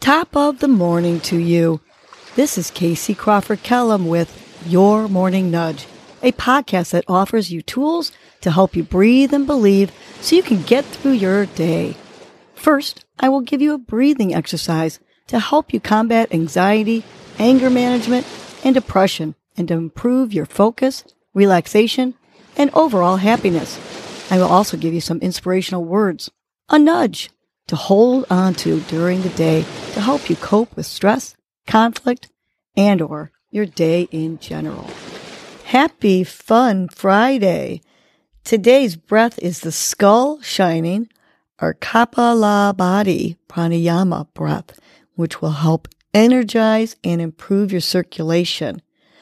Top of the morning to you. This is Casey Crawford Kellum with Your Morning Nudge, a podcast that offers you tools to help you breathe and believe so you can get through your day. First, I will give you a breathing exercise to help you combat anxiety, anger management, and depression, and to improve your focus, relaxation, and overall happiness. I will also give you some inspirational words, a nudge, to hold on to during the day to help you cope with stress, conflict, and or your day in general. Happy Fun Friday! Today's breath is the skull shining or Kapalabhati pranayama breath, which will help energize and improve your circulation.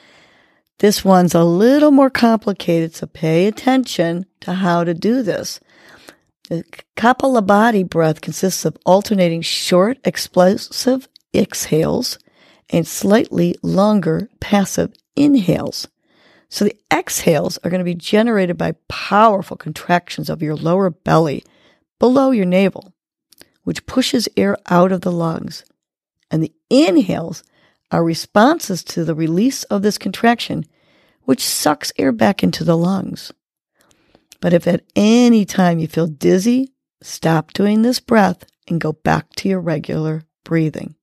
This one's a little more complicated, so pay attention to how to do this. The Kapalabhati breath consists of alternating short, explosive exhales and slightly longer, passive inhales. So the exhales are going to be generated by powerful contractions of your lower belly below your navel, which pushes air out of the lungs. And the inhales are responses to the release of this contraction, which sucks air back into the lungs. But if at any time you feel dizzy, stop doing this breath and go back to your regular breathing.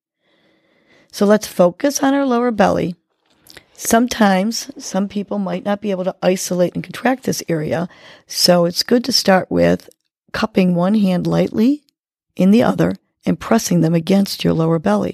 So let's focus on our lower belly. Sometimes some people might not be able to isolate and contract this area, so it's good to start with cupping one hand lightly in the other and pressing them against your lower belly.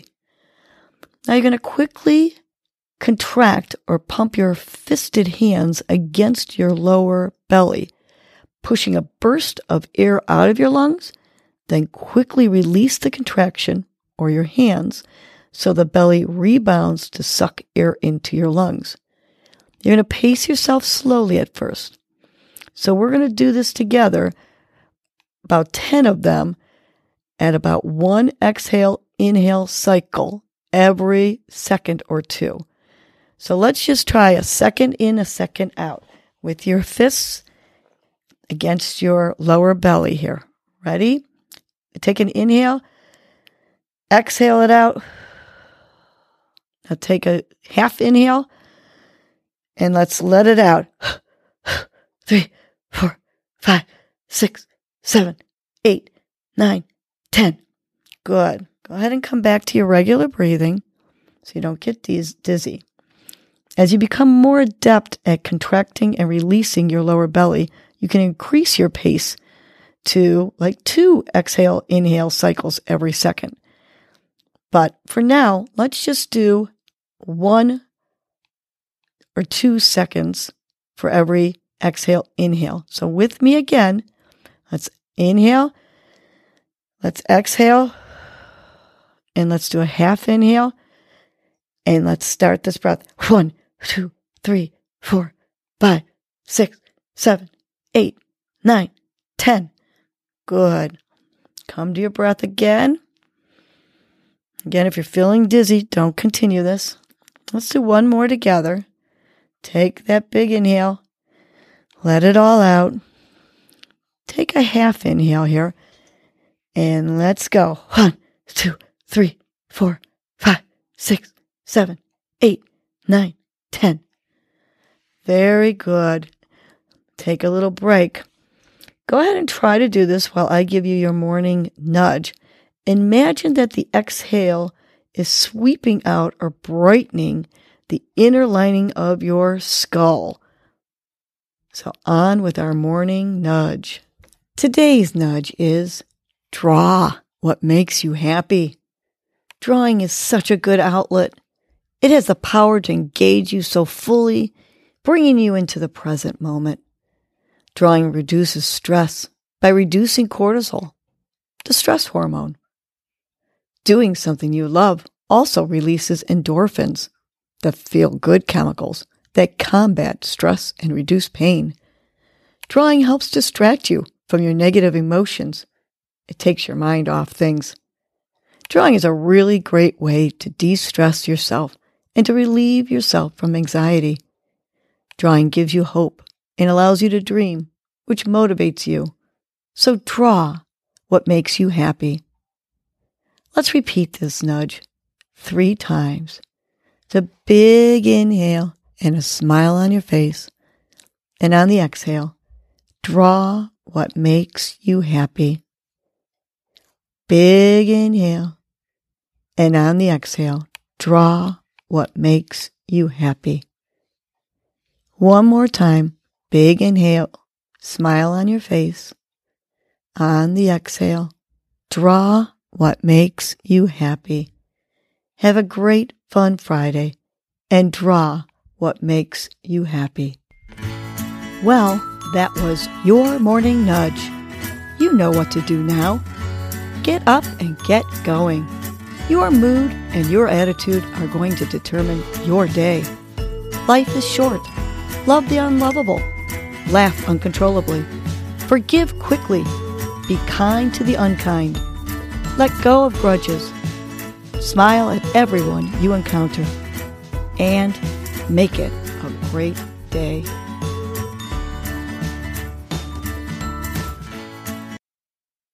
Now you're going to quickly contract or pump your fisted hands against your lower belly, pushing a burst of air out of your lungs, then quickly release the contraction or your hands so the belly rebounds to suck air into your lungs. You're going to pace yourself slowly at first. So we're going to do this together, about 10 of them at about one exhale-inhale cycle every second or two. So let's just try a second in, a second out with your fists against your lower belly here. Ready? Take an inhale. Exhale it out. Now take a half inhale. And let's let it out. 3, 4, 5, 6, 7, 8, 9, 10. Good. Go ahead and come back to your regular breathing so you don't get dizzy. As you become more adept at contracting and releasing your lower belly, you can increase your pace to like 2 exhale-inhale cycles every second. But for now, let's just do 1 or 2 seconds for every exhale-inhale. So with me again, let's inhale, let's exhale, and let's do a half inhale, and let's start this breath. 1, 2, 3, 4, 5, 6, 7, 8, 9, 10. Good. Come to your breath again. Again, if you're feeling dizzy, don't continue this. Let's do one more together. Take that big inhale. Let it all out. Take a half inhale here. And let's go. 1, 2, 3, 4, 5, 6, 7, 8, 9, 10. Very good. Take a little break. Go ahead and try to do this while I give you your morning nudge. Imagine that the exhale is sweeping out or brightening the inner lining of your skull. So on with our morning nudge. Today's nudge is draw what makes you happy. Drawing is such a good outlet. It has the power to engage you so fully, bringing you into the present moment. Drawing reduces stress by reducing cortisol, the stress hormone. Doing something you love also releases endorphins, the feel-good chemicals that combat stress and reduce pain. Drawing helps distract you from your negative emotions. It takes your mind off things. Drawing is a really great way to de-stress yourself and to relieve yourself from anxiety. Drawing gives you hope and allows you to dream, which motivates you. So draw what makes you happy. Let's repeat this nudge 3 times. It's a big inhale and a smile on your face. And on the exhale, draw what makes you happy. Big inhale. And on the exhale, draw what makes you happy. One more time. Big inhale. Smile on your face. On the exhale, draw what makes you happy. Have a great, fun Friday and draw what makes you happy. Well, that was your morning nudge. You know what to do now. Get up and get going. Your mood and your attitude are going to determine your day. Life is short. Love the unlovable. Laugh uncontrollably. Forgive quickly. Be kind to the unkind. Let go of grudges. Smile at everyone you encounter. And make it a great day.